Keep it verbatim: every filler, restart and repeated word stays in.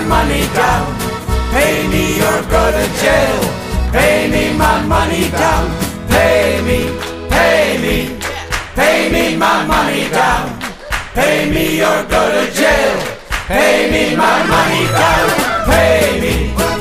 money down. Pay me or go to jail. Pay me my money down. Pay me, pay me, pay me my money down. Pay me or go to jail. Pay me my money down. Pay me.